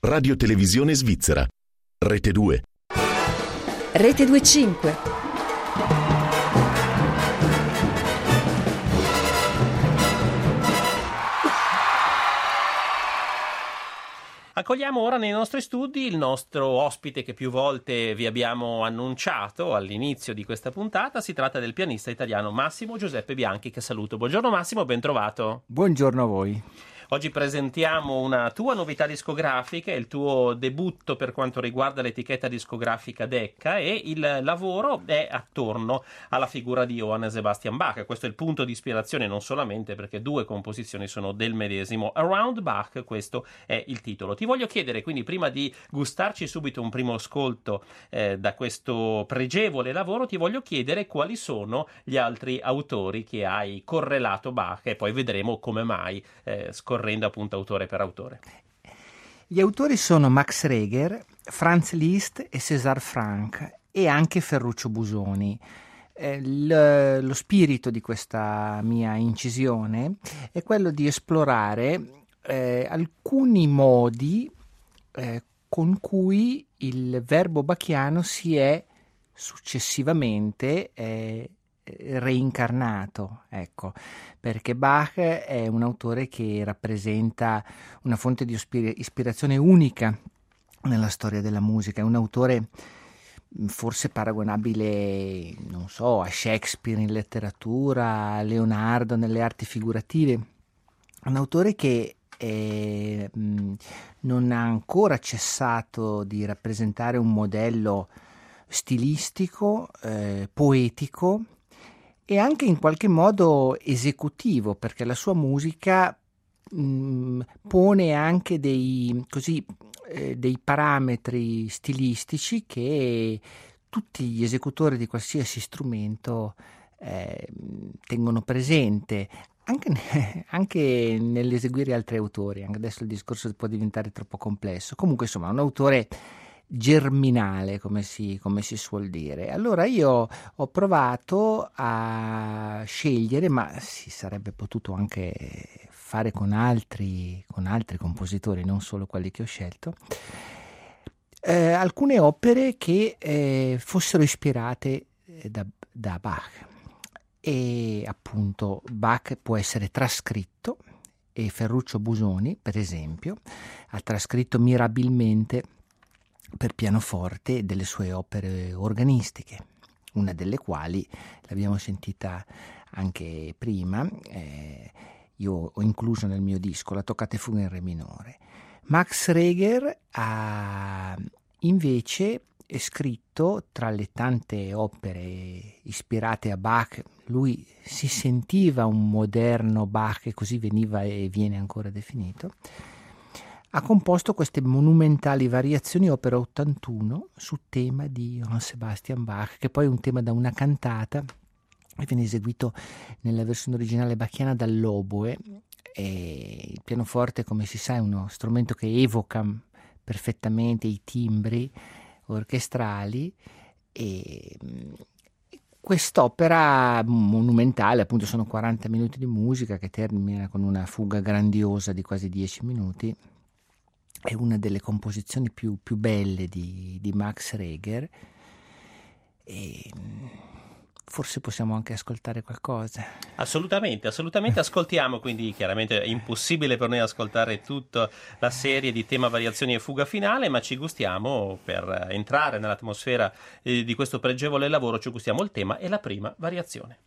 Radio Televisione Svizzera. Rete 2. Rete 25. Accogliamo ora nei nostri studi il nostro ospite che più volte vi abbiamo annunciato all'inizio di questa puntata. Si tratta del pianista italiano Massimo Giuseppe Bianchi, che saluto. Buongiorno Massimo, ben trovato. Buongiorno a voi. Oggi presentiamo una tua novità discografica, il tuo debutto per quanto riguarda l'etichetta discografica Decca, e il lavoro è attorno alla figura di Johann Sebastian Bach. Questo è il punto di ispirazione, non solamente perché due composizioni sono del medesimo. Around Bach, questo è il titolo. Ti voglio chiedere quindi, prima di gustarci subito un primo ascolto da questo pregevole lavoro, ti voglio chiedere quali sono gli altri autori che hai correlato Bach, e poi vedremo come mai scorrendo appunto autore per autore. Gli autori sono Max Reger, Franz Liszt e César Franck, e anche Ferruccio Busoni. Lo spirito di questa mia incisione è quello di esplorare alcuni modi con cui il verbo bachiano si è successivamente reincarnato, ecco, perché Bach è un autore che rappresenta una fonte di ispirazione unica nella storia della musica. È un autore forse paragonabile, non so, a Shakespeare in letteratura, a Leonardo nelle arti figurative. Un autore che non ha ancora cessato di rappresentare un modello stilistico, poetico e anche in qualche modo esecutivo, perché la sua musica pone anche dei parametri stilistici che tutti gli esecutori di qualsiasi strumento tengono presente, anche nell'eseguire altri autori. Anche adesso il discorso può diventare troppo complesso. Comunque, insomma, un autore germinale, come si suol dire. Allora io ho provato a scegliere, ma si sarebbe potuto anche fare con altri compositori, non solo quelli che ho scelto, alcune opere che fossero ispirate da Bach. E appunto Bach può essere trascritto, e Ferruccio Busoni, per esempio, ha trascritto mirabilmente per pianoforte delle sue opere organistiche, una delle quali l'abbiamo sentita anche prima, io ho incluso nel mio disco la toccata e fuga in re minore. Max Reger ha invece scritto, tra le tante opere ispirate a Bach, lui si sentiva un moderno Bach, e così veniva e viene ancora definito. Ha composto queste monumentali variazioni, opera 81, su tema di Johann Sebastian Bach, che poi è un tema da una cantata e viene eseguito nella versione originale bacchiana dall'oboe. E il pianoforte, come si sa, è uno strumento che evoca perfettamente i timbri orchestrali, e quest'opera monumentale, appunto, sono 40 minuti di musica che termina con una fuga grandiosa di quasi 10 minuti. È una delle composizioni più belle di Max Reger, e forse possiamo anche ascoltare qualcosa. Assolutamente, ascoltiamo. Quindi chiaramente è impossibile per noi ascoltare tutta la serie di tema, variazioni e fuga finale, ma ci gustiamo, per entrare nell'atmosfera di questo pregevole lavoro, ci gustiamo il tema e la prima variazione.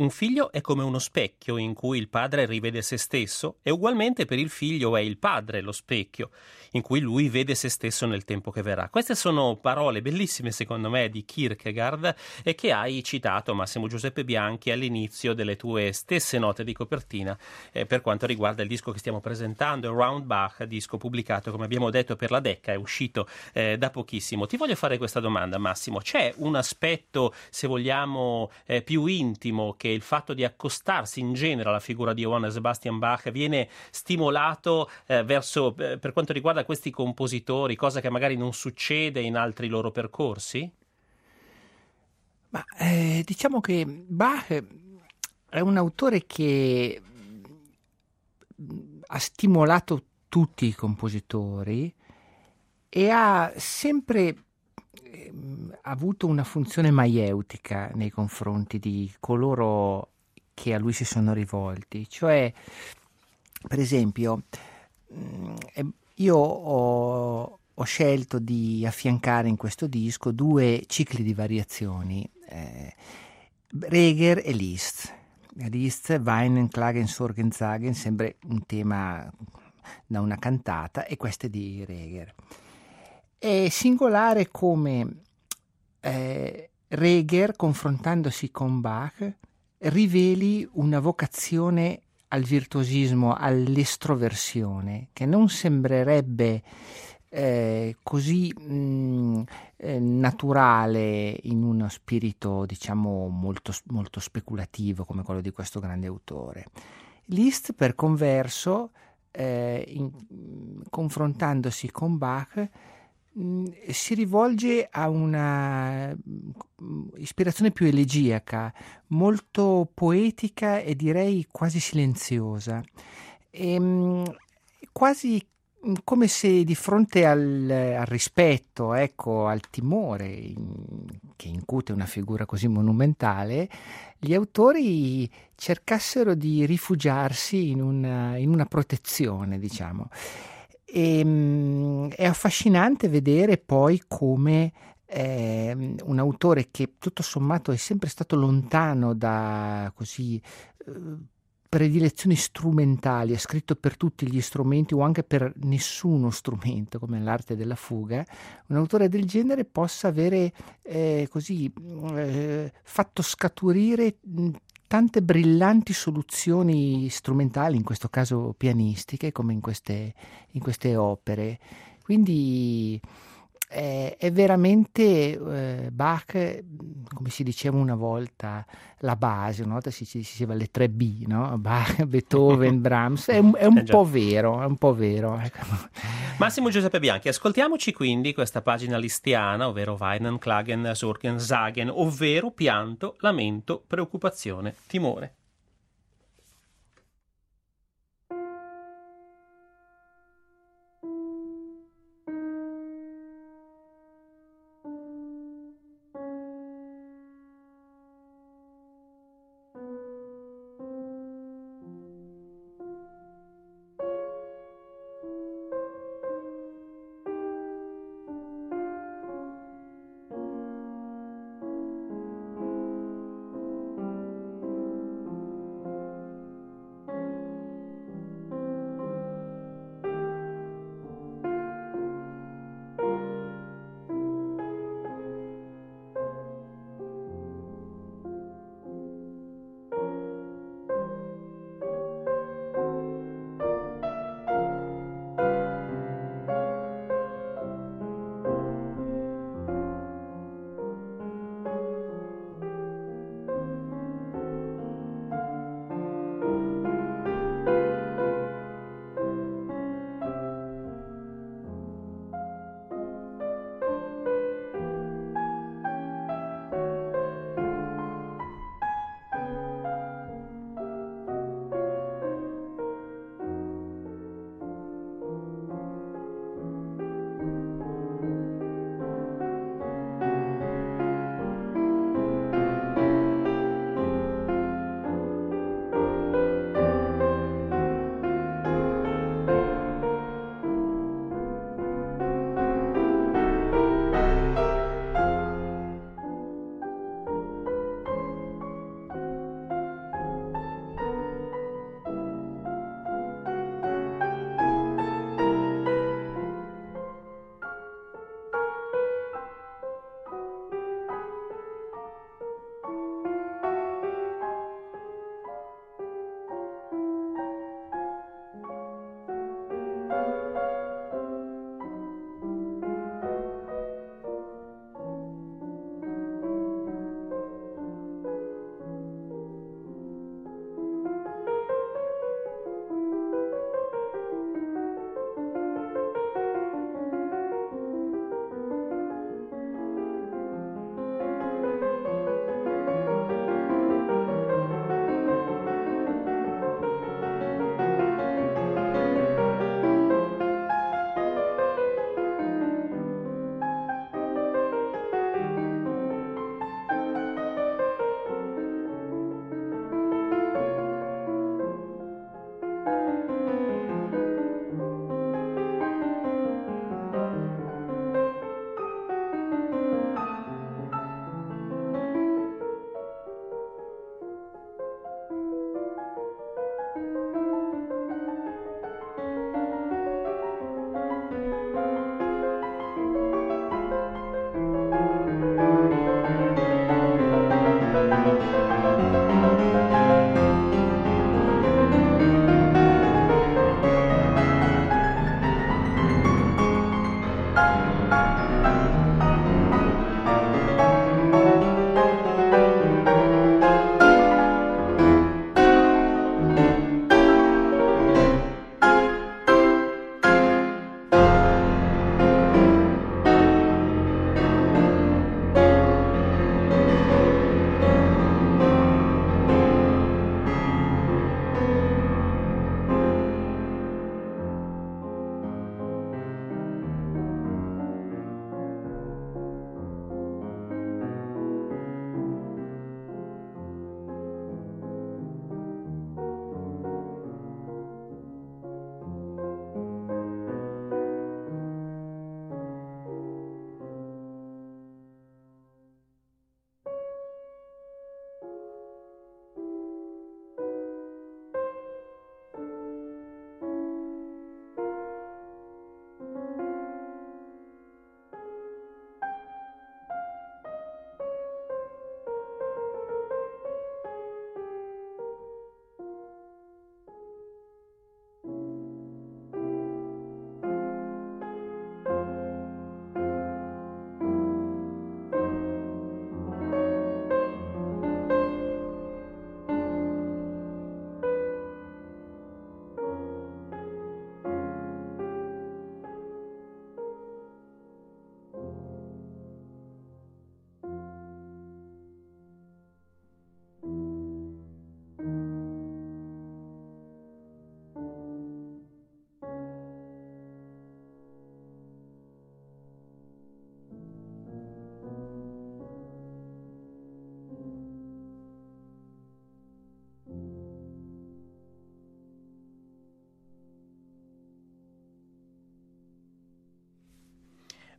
Un figlio è come uno specchio in cui il padre rivede se stesso e ugualmente per il figlio è il padre lo specchio in cui lui vede se stesso nel tempo che verrà. Queste sono parole bellissime secondo me di Kierkegaard e che hai citato, Massimo Giuseppe Bianchi, all'inizio delle tue stesse note di copertina per quanto riguarda il disco che stiamo presentando, Around Bach, disco pubblicato come abbiamo detto per la Decca, è uscito da pochissimo. Ti voglio fare questa domanda, Massimo: c'è un aspetto, se vogliamo, più intimo, che il fatto di accostarsi in genere alla figura di Johann Sebastian Bach viene stimolato verso, per quanto riguarda questi compositori, cosa che magari non succede in altri loro percorsi? Ma diciamo che Bach è un autore che ha stimolato tutti i compositori e ha sempre avuto una funzione maieutica nei confronti di coloro che a lui si sono rivolti. Cioè, per esempio, io ho scelto di affiancare in questo disco 2 cicli di variazioni, Reger e Liszt. Liszt, Weinen, Klagen, Sorgen, Zagen, sembra un tema da una cantata, e queste di Reger. È singolare come Reger, confrontandosi con Bach, riveli una vocazione al virtuosismo, all'estroversione, che non sembrerebbe così naturale in uno spirito, diciamo, molto, molto speculativo come quello di questo grande autore. Liszt, per converso, confrontandosi con Bach, si rivolge a una ispirazione più elegiaca, molto poetica e direi quasi silenziosa, quasi come se di fronte al rispetto, ecco, al timore che incute una figura così monumentale, gli autori cercassero di rifugiarsi in una protezione, diciamo. È affascinante vedere poi come un autore che tutto sommato è sempre stato lontano da così predilezioni strumentali, ha scritto per tutti gli strumenti o anche per nessuno strumento, come l'arte della fuga, un autore del genere possa avere fatto scaturire tante brillanti soluzioni strumentali, in questo caso pianistiche, come in queste opere. Quindi è veramente Bach, come si diceva una volta, la base. Una volta si diceva le 3B, no? Bach, Beethoven, Brahms. È un po' vero, è un po' vero. Massimo Giuseppe Bianchi, ascoltiamoci quindi questa pagina listiana, ovvero Weinen, Klagen, Sorgen, Zagen, ovvero pianto, lamento, preoccupazione, timore.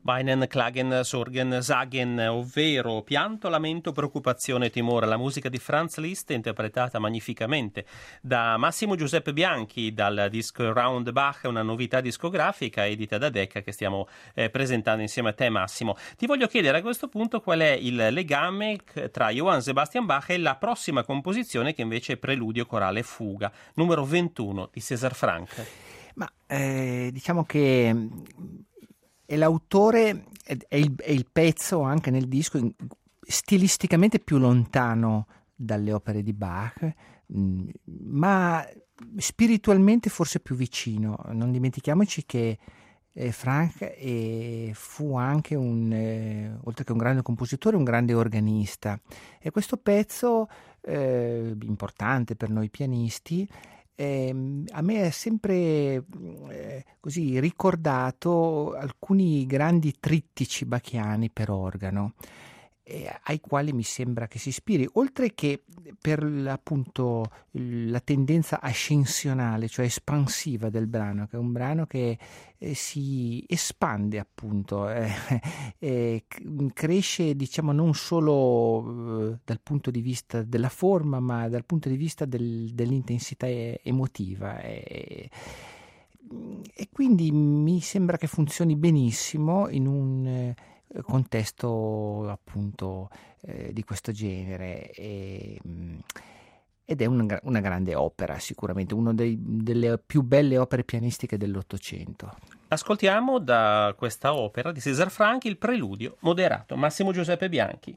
Weinen, Klagen, Sorgen, Sagen, ovvero pianto, lamento, preoccupazione, timore. La musica di Franz Liszt, interpretata magnificamente da Massimo Giuseppe Bianchi dal disco Round Bach, una novità discografica edita da Decca che stiamo presentando insieme a te, Massimo. Ti voglio chiedere a questo punto qual è il legame tra Johann Sebastian Bach e la prossima composizione, che invece è Preludio corale fuga, numero 21 di César Franck. Ma diciamo che è l'autore, è il pezzo anche nel disco stilisticamente più lontano dalle opere di Bach, ma spiritualmente forse più vicino. Non dimentichiamoci che Franck fu anche oltre che un grande compositore, un grande organista, e questo pezzo importante per noi pianisti a me è sempre così ricordato alcuni grandi trittici bachiani per organo, ai quali mi sembra che si ispiri, oltre che per appunto la tendenza ascensionale, cioè espansiva del brano, che è un brano che si espande appunto, cresce, diciamo, non solo dal punto di vista della forma, ma dal punto di vista dell'intensità emotiva, e quindi mi sembra che funzioni benissimo in un contesto appunto di questo genere, ed è una grande opera, sicuramente una delle più belle opere pianistiche dell'Ottocento. Ascoltiamo da questa opera di César Franck il Preludio moderato, Massimo Giuseppe Bianchi.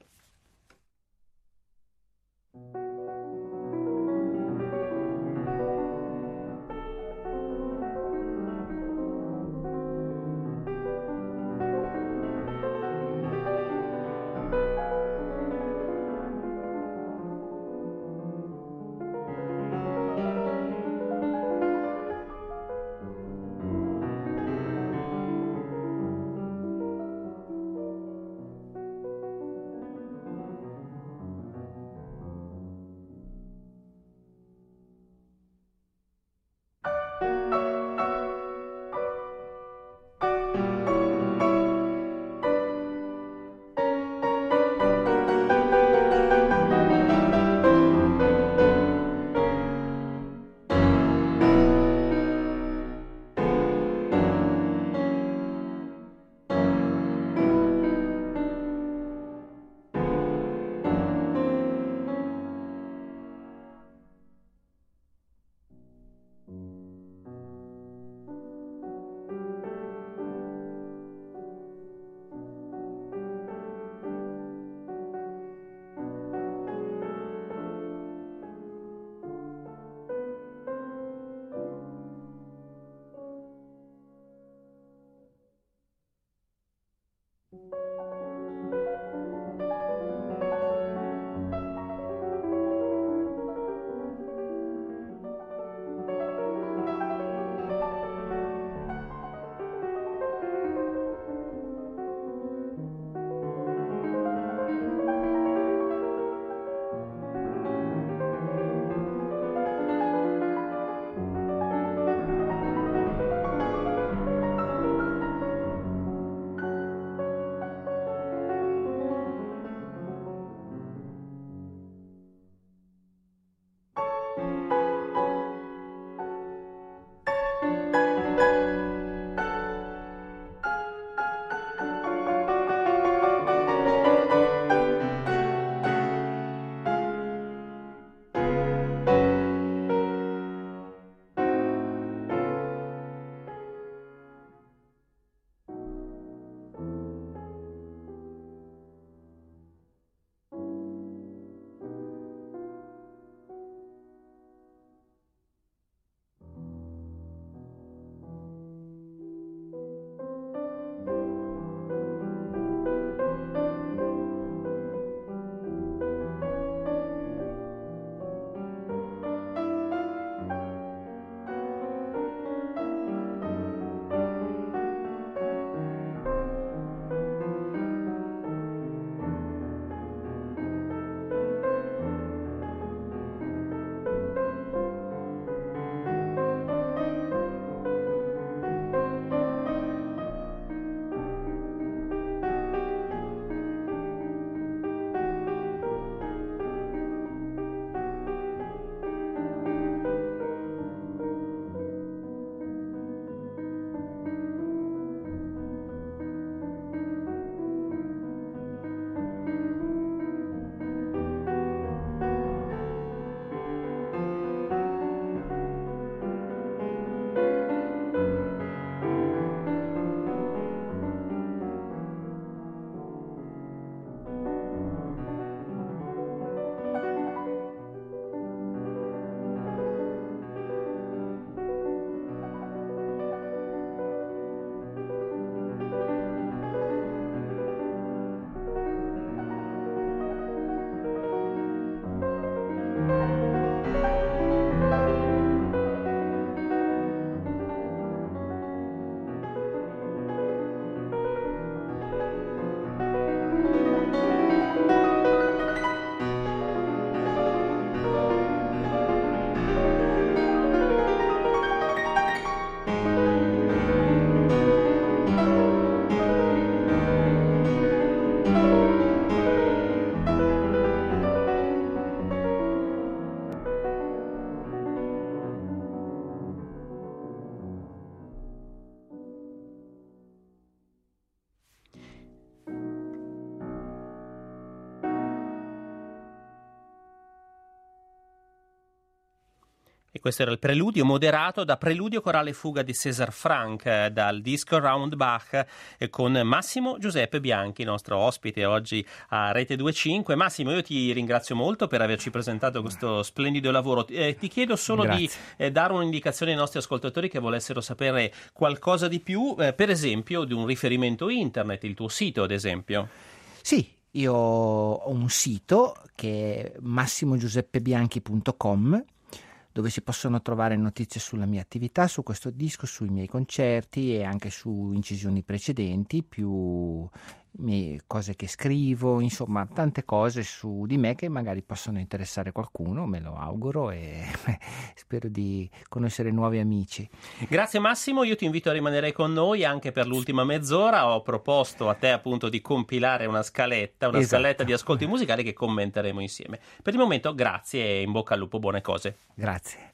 Questo era il preludio moderato da Preludio corale fuga di César Franck dal disco Round Bach con Massimo Giuseppe Bianchi, nostro ospite oggi a Rete 25. Massimo, io ti ringrazio molto per averci presentato questo splendido lavoro. Ti chiedo solo di dare un'indicazione ai nostri ascoltatori che volessero sapere qualcosa di più, per esempio di un riferimento internet, il tuo sito ad esempio. Sì, io ho un sito che è massimogiuseppebianchi.com, dove si possono trovare notizie sulla mia attività, su questo disco, sui miei concerti e anche su incisioni precedenti, più cose che scrivo, insomma tante cose su di me che magari possono interessare qualcuno, me lo auguro, e spero di conoscere nuovi amici. Grazie Massimo, io ti invito a rimanere con noi anche per l'ultima mezz'ora. Ho proposto a te appunto di compilare una scaletta di ascolti musicali che commenteremo insieme. Per il momento grazie e in bocca al lupo, buone cose. Grazie.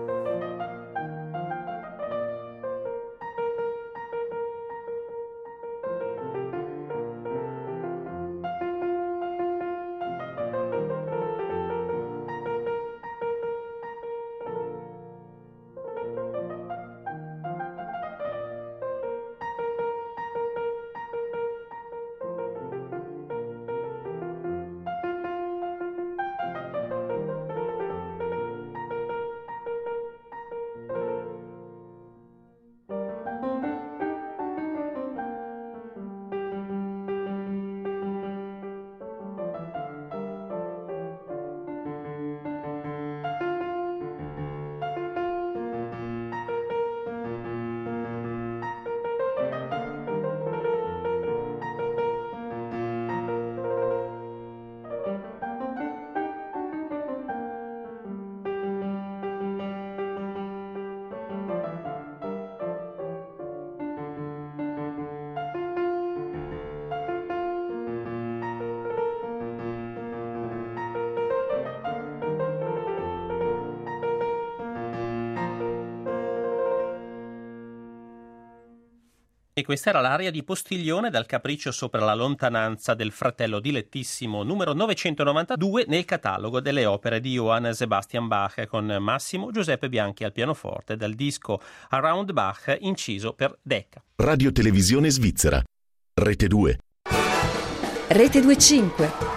E questa era l'aria di Postiglione dal Capriccio sopra la lontananza del fratello dilettissimo numero 992 nel catalogo delle opere di Johann Sebastian Bach, con Massimo Giuseppe Bianchi al pianoforte dal disco Around Bach inciso per Decca. Radio Televisione Svizzera. Rete 2. Rete 25.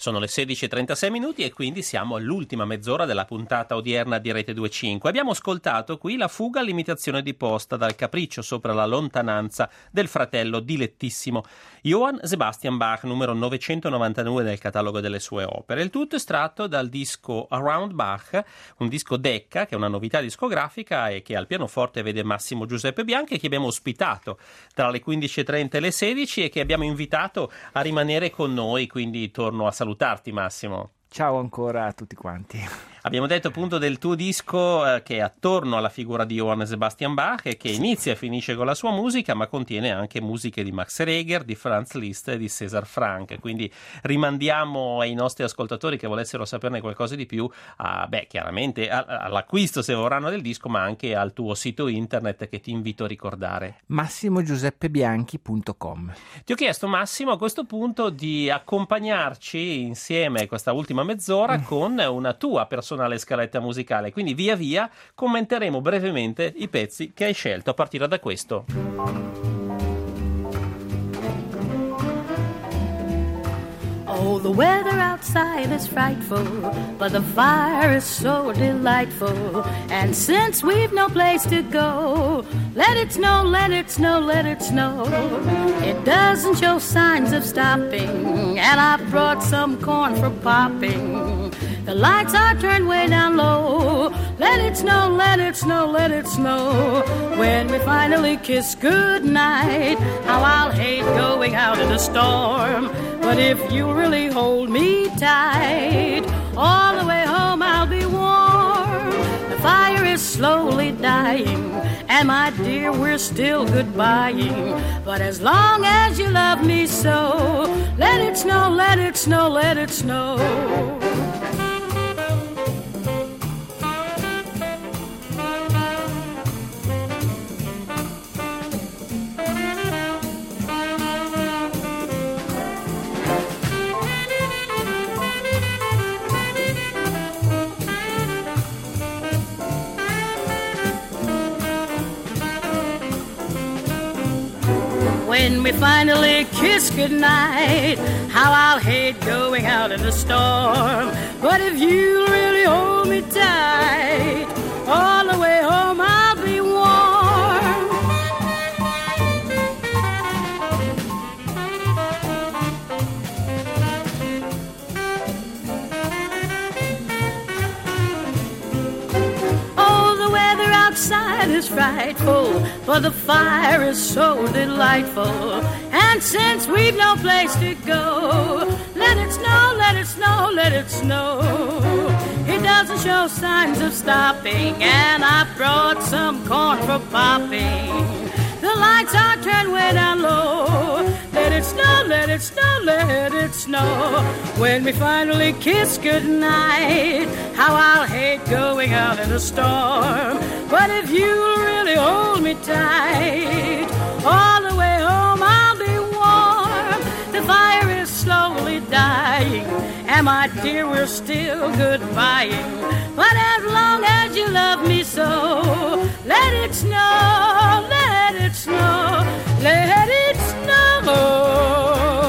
Sono le 16:36 e quindi siamo all'ultima mezz'ora della puntata odierna di Rete 2.5. Abbiamo ascoltato qui la fuga all'imitazione di Posta dal Capriccio sopra la lontananza del fratello dilettissimo Johann Sebastian Bach, numero 999 nel catalogo delle sue opere. Il tutto estratto dal disco Around Bach, un disco Decca che è una novità discografica e che al pianoforte vede Massimo Giuseppe Bianchi, che abbiamo ospitato tra le 15:30 e le 16 e che abbiamo invitato a rimanere con noi, quindi torno a salutarti, Massimo. Ciao ancora a tutti quanti. Abbiamo detto appunto del tuo disco che è attorno alla figura di Johann Sebastian Bach e che inizia e finisce con la sua musica, ma contiene anche musiche di Max Reger, di Franz Liszt e di César Franck. Quindi rimandiamo ai nostri ascoltatori che volessero saperne qualcosa di più chiaramente all'acquisto, se vorranno, del disco, ma anche al tuo sito internet che ti invito a ricordare: massimogiuseppebianchi.com. Ti ho chiesto, Massimo, a questo punto di accompagnarci insieme questa ultima mezz'ora con una tua personale scaletta musicale, quindi via via commenteremo brevemente i pezzi che hai scelto a partire da questo. Oh, the weather outside is frightful, but the fire is so delightful. And since we've no place to go, let it snow, let it snow, let it snow. It doesn't show signs of stopping, and I brought some corn for popping. The lights are turned way down low. Let it snow, let it snow, let it snow. When we finally kiss goodnight, how I'll hate going out in the storm. But if you really hold me tight, all the way home I'll be warm. The fire is slowly dying, and my dear, we're still goodbying. But as long as you love me so, let it snow, let it snow, let it snow. When we finally kiss goodnight, how I'll hate going out in the storm. But if you really hold me tight, all the way home I'll be warm. Oh, the weather outside is frightful, but the fire is so delightful. And since we've no place to go, let it snow, let it snow, let it snow. It doesn't show signs of stopping, and I brought some corn for popping. The lights are turned way down low. Let it snow, let it snow, let it snow. When we finally kiss goodnight, how I'll hate going out in the storm. But if you'll really hold me tight, all the way home I'll be warm. The fire is slowly dying, and my dear, we're still goodbying. But as long as you love me so, let it snow, let it snow, let it snow.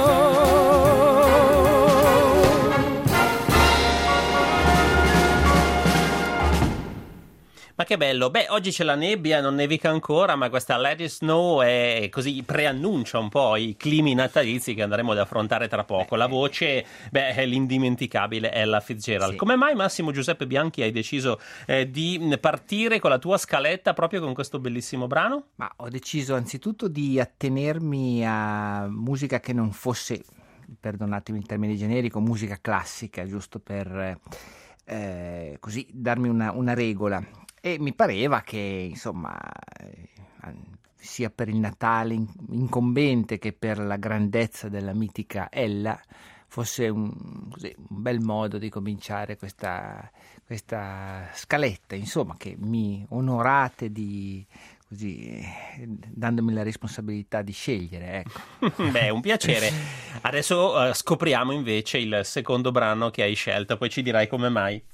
Ma che bello, oggi c'è la nebbia, non nevica ancora, ma questa Let It Snow è così, preannuncia un po' i climi natalizi che andremo ad affrontare tra poco. La voce, è l'indimenticabile Ella Fitzgerald. Sì. Come mai, Massimo Giuseppe Bianchi, hai deciso di partire con la tua scaletta proprio con questo bellissimo brano? Ma ho deciso anzitutto di attenermi a musica che non fosse, perdonatemi il termine generico, musica classica, giusto per così darmi una regola. E mi pareva che, insomma, sia per il Natale incombente che per la grandezza della mitica Ella, fosse un bel modo di cominciare questa scaletta, insomma, che mi onorate di così, dandomi la responsabilità di scegliere, ecco. Un piacere. Adesso scopriamo invece il secondo brano che hai scelto, poi ci dirai come mai.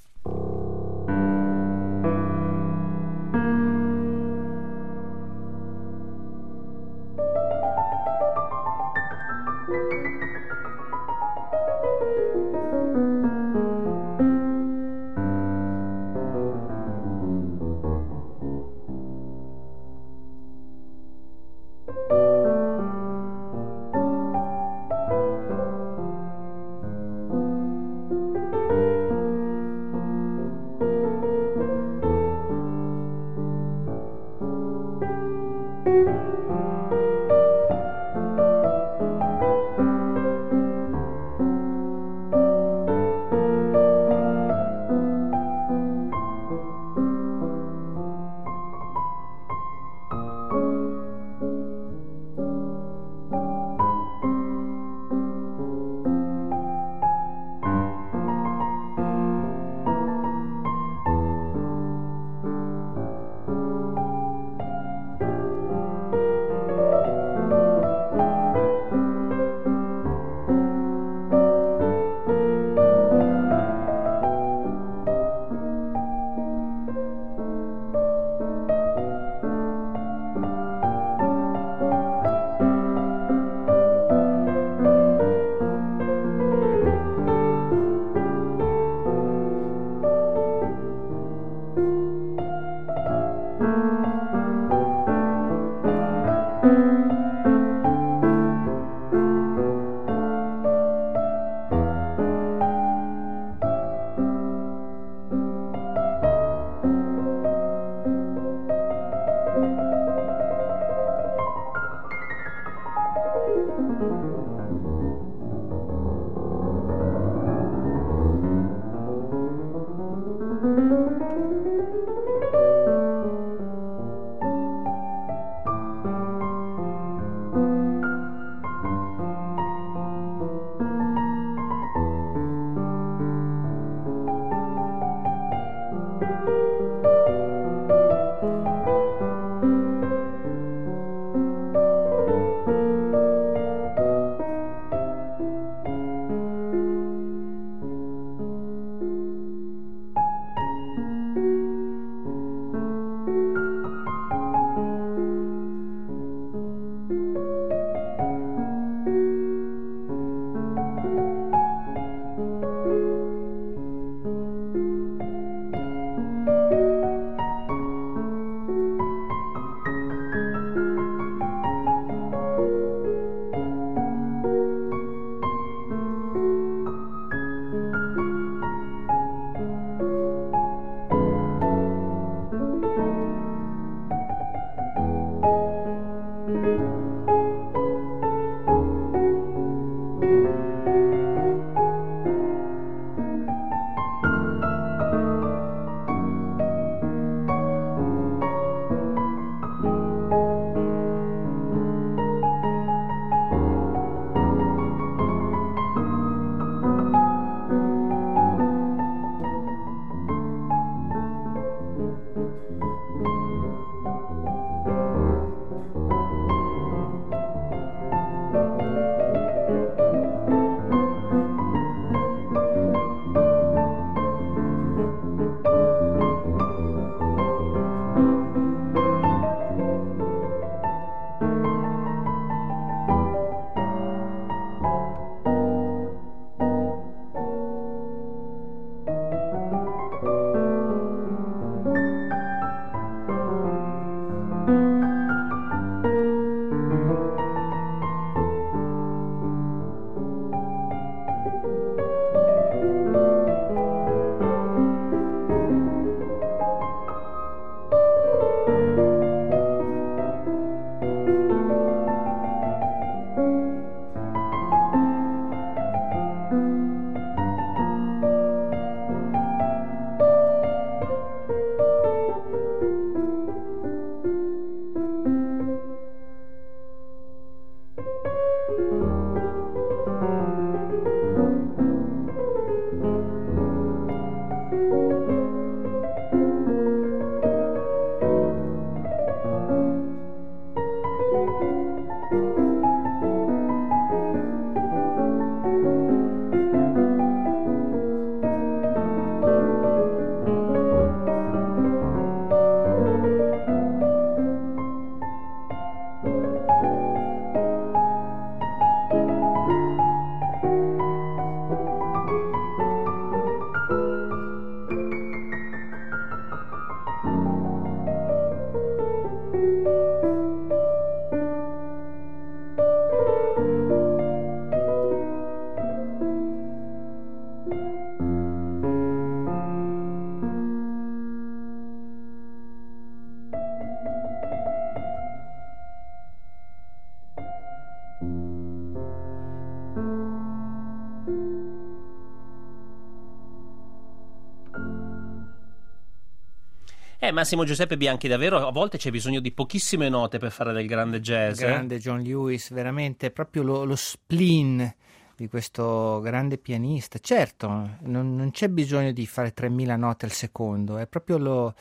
Massimo Giuseppe Bianchi, davvero a volte c'è bisogno di pochissime note per fare del grande jazz. Grande John Lewis, veramente proprio lo spleen di questo grande pianista. Certo, non c'è bisogno di fare 3000 note al secondo, è proprio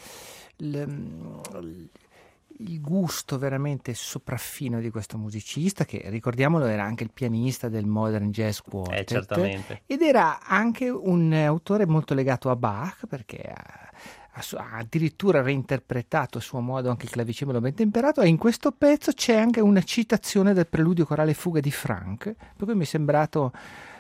il gusto veramente sopraffino di questo musicista, che ricordiamolo era anche il pianista del Modern Jazz Quartet, certamente. ed era anche un autore molto legato a Bach, perché ha addirittura reinterpretato a suo modo anche il clavicembalo ben temperato, e in questo pezzo c'è anche una citazione del preludio corale Fuga di Franck, per cui mi è sembrato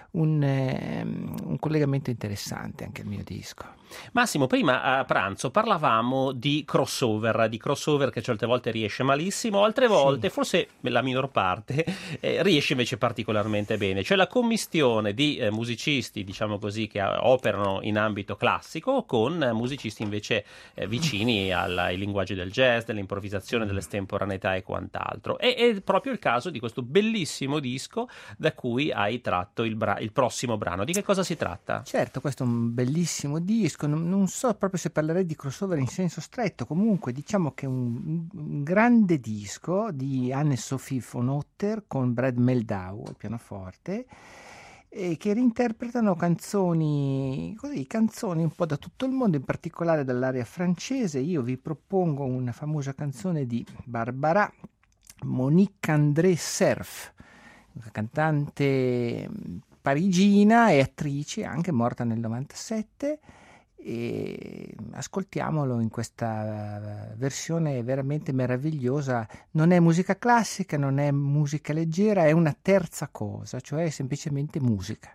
un collegamento interessante anche al mio disco. Massimo, prima a pranzo parlavamo di crossover che certe volte riesce malissimo, altre volte, sì, forse la minor parte, riesce invece particolarmente bene, cioè la commistione di musicisti, diciamo così, che operano in ambito classico con musicisti invece vicini ai linguaggi del jazz, dell'improvvisazione, dell'estemporaneità e quant'altro. È proprio il caso di questo bellissimo disco da cui hai tratto il prossimo brano. Di che cosa si tratta? Certo, questo è un bellissimo disco. Non so proprio se parlerei di crossover in senso stretto, comunque diciamo che è un grande disco di Anne-Sophie von Otter con Brad Meldau al pianoforte, che reinterpretano canzoni un po' da tutto il mondo, in particolare dall'area francese. Io vi propongo una famosa canzone di Barbara Monique André Cerf, una cantante parigina e attrice, anche morta nel 97, e ascoltiamolo in questa versione veramente meravigliosa. Non è musica classica, non è musica leggera, è una terza cosa, cioè è semplicemente musica.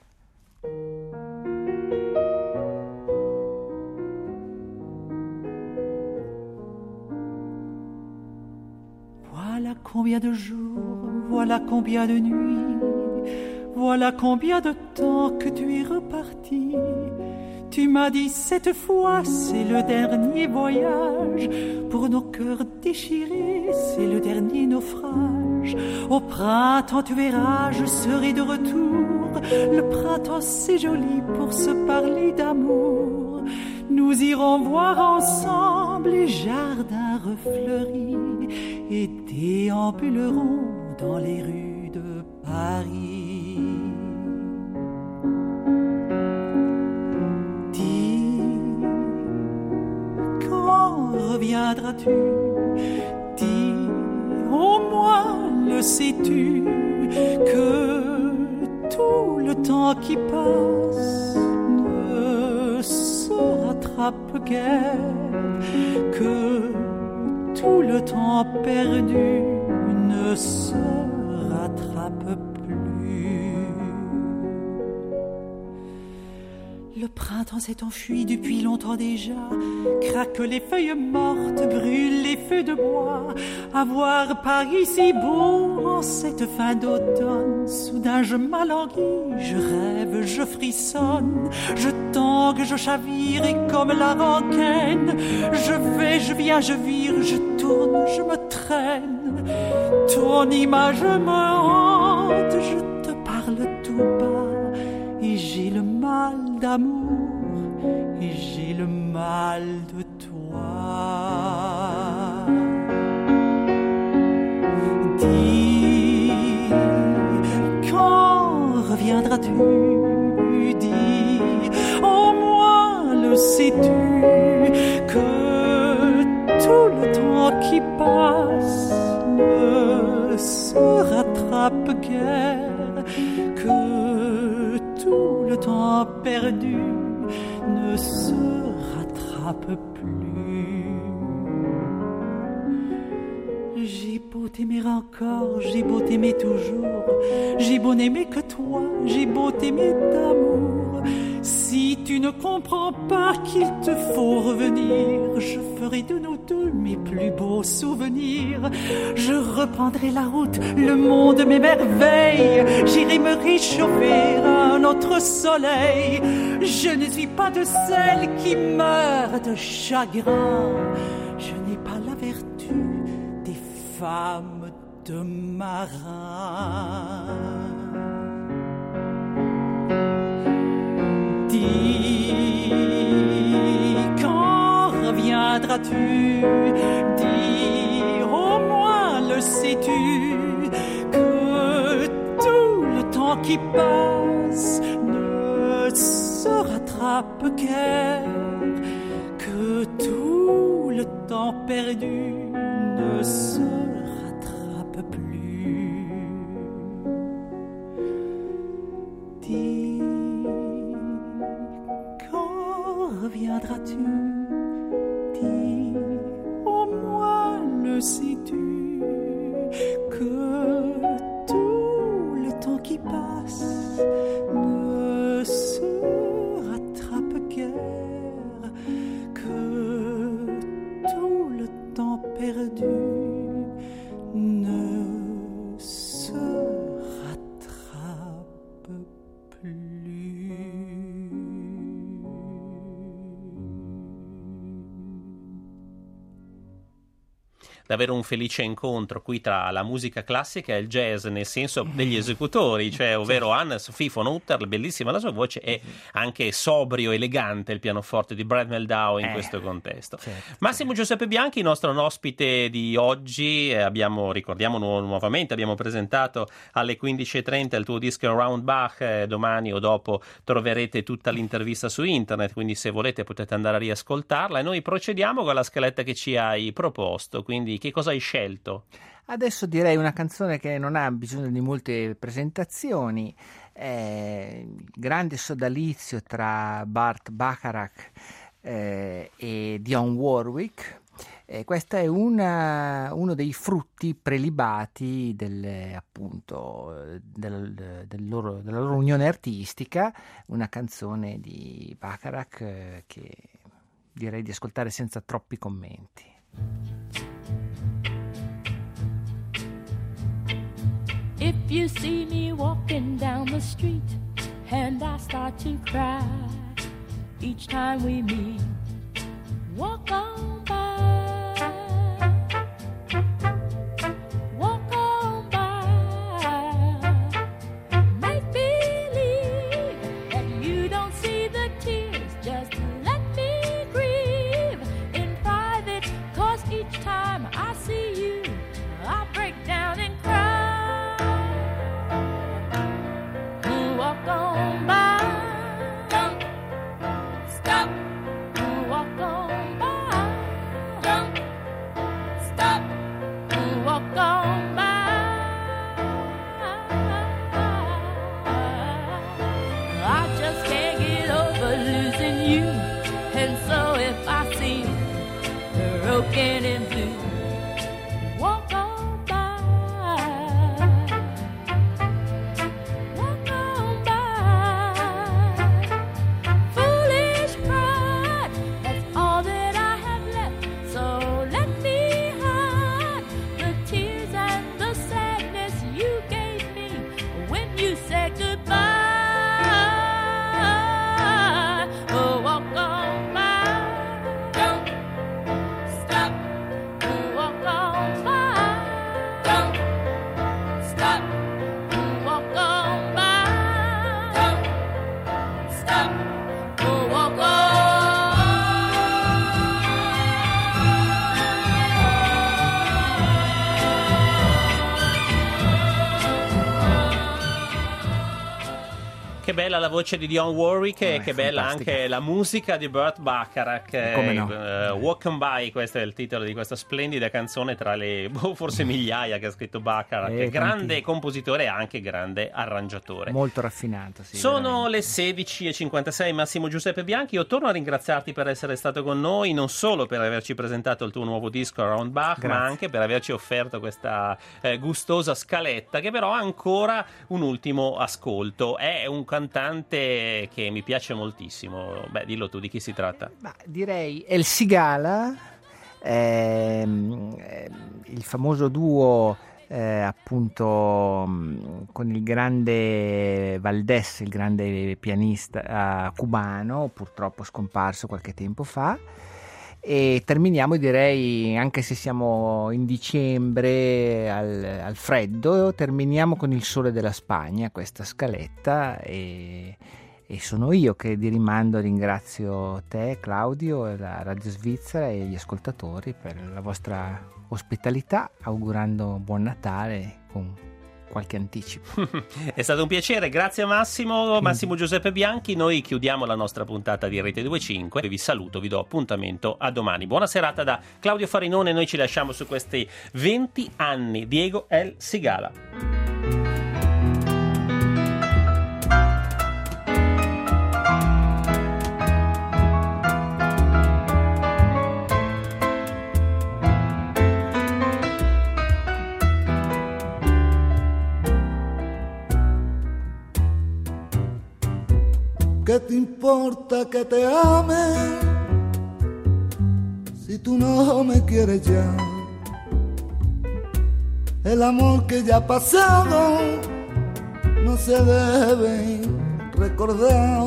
Voilà combien de jours, voilà combien de nuits, voilà combien de temps que tu es reparti. Tu m'as dit cette fois c'est le dernier voyage, pour nos cœurs déchirés c'est le dernier naufrage. Au printemps tu verras je serai de retour, le printemps c'est joli pour se parler d'amour. Nous irons voir ensemble les jardins refleuris et déambulerons dans les rues de Paris. Reviendras-tu? Dis, au moins le sais-tu, que tout le temps qui passe ne se rattrape guère, que tout le temps perdu ne se rattrape plus. Le printemps s'est enfui depuis longtemps déjà, craquent les feuilles mortes, brûlent les feux de bois. À voir Paris si beau en cette fin d'automne, soudain je m'alanguis, je rêve, je frissonne, je tangue, je chavire et comme la rengaine, je vais, je viens, je vire, je tourne, je me traîne. Ton image me hante, je te parle tout bas, et j'ai le mal d'amour, et j'ai le mal de toi. Dis, quand reviendras-tu? Dis, au moins le sais-tu, que tout le temps qui passe ne se rattrape guère, que tout le temps perdu ne se rattrape plus. J'ai beau t'aimer encore, j'ai beau t'aimer toujours, j'ai beau n'aimer que toi, j'ai beau t'aimer d'amour. Si tu ne comprends pas qu'il te faut revenir, je ferai de nous deux mes plus beaux souvenirs. Je reprendrai la route, le monde m'émerveille, j'irai me réchauffer à un autre soleil. Je ne suis pas de celles qui meurent de chagrin, je n'ai pas la vertu des femmes de marins. Dis, quand reviendras-tu? viendras-tu? Dis, au moins le sais-tu, que tout le temps qui passe ne se rattrape guère, que tout le temps perdu ne se rattrape plus. Dis, quand reviendras-tu? Dis, au moins le sais-tu, que tout le temps qui passe ne se rattrape guère, que tout le temps perdu ne se rattrape plus. Davvero un felice incontro qui tra la musica classica e il jazz, nel senso degli esecutori, cioè ovvero Anne-Sophie von Utter, bellissima la sua voce, e anche sobrio, elegante il pianoforte di Brad Meldau in questo contesto. Massimo Giuseppe Bianchi, nostro ospite di oggi, ricordiamo nuovamente, abbiamo presentato alle 15.30 il tuo disco Around Bach, domani o dopo troverete tutta l'intervista su internet, quindi se volete potete andare a riascoltarla, e noi procediamo con la scaletta che ci hai proposto, quindi che cosa hai scelto? Adesso direi una canzone che non ha bisogno di molte presentazioni, grande sodalizio tra Burt Bacharach e Dionne Warwick. Questo è uno dei frutti prelibati della loro unione artistica, una canzone di Bacharach che direi di ascoltare senza troppi commenti. If you see me walking down the street and I start to cry each time we meet, walk on by, walk on by. Make believe that you don't see the tears, just let me grieve in private, 'cause each time I see you I break down and cry. Walk on by, don't stop. Walk on by, don't stop. Walk on by. I just can't get over losing you, and so if I seem broken and blue, walk on by. Che bella la voce di Dionne Warwick e che bella fantastica anche la musica di Burt Bacharach. Come no? Walk on By, questo è il titolo di questa splendida canzone tra le forse migliaia che ha scritto Bacharach. Grande compositore e anche grande arrangiatore. Molto raffinato, sì. Sono veramente. le 16:56, Massimo Giuseppe Bianchi. Io torno a ringraziarti per essere stato con noi, non solo per averci presentato il tuo nuovo disco Around Bach, Grazie. ma anche per averci offerto questa gustosa scaletta, che però ha ancora un ultimo ascolto. È un cantante che mi piace moltissimo. Beh, dillo tu, di chi si tratta? Ma direi El Sigala, il famoso duo appunto con il grande Valdés, il grande pianista cubano, purtroppo scomparso qualche tempo fa. E terminiamo, direi, anche se siamo in dicembre al freddo, terminiamo con il sole della Spagna, questa scaletta, e E sono io che di rimando ringrazio te, Claudio, e la Radio Svizzera e gli ascoltatori per la vostra ospitalità, augurando buon Natale con qualche anticipo. È stato un piacere, grazie Massimo Giuseppe Bianchi. Noi chiudiamo la nostra puntata di Rete 25, vi saluto, vi do appuntamento a domani. Buona serata da Claudio Farinone, noi ci lasciamo su questi 20 anni. Diego El Cigala. ¿Qué te importa que te ame si tú no me quieres ya? El amor que ya ha pasado no se debe recordar.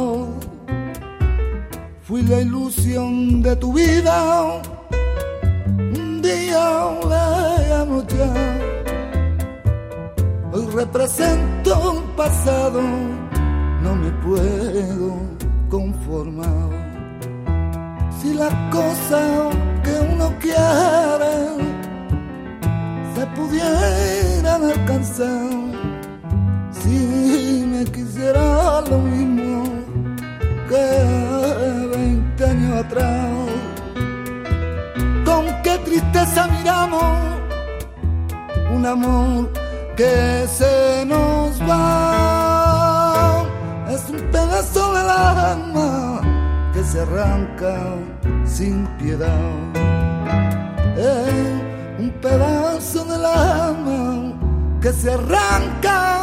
Fui la ilusión de tu vida, un día lejano ya. Hoy represento un pasado, no me puedo conformar. Si las cosas que uno quiere se pudieran alcanzar, si me quisiera lo mismo que 20 años atrás. Con qué tristeza miramos un amor que se nos va. Es un pedazo del alma que se arranca sin piedad. Es un pedazo del alma que se arranca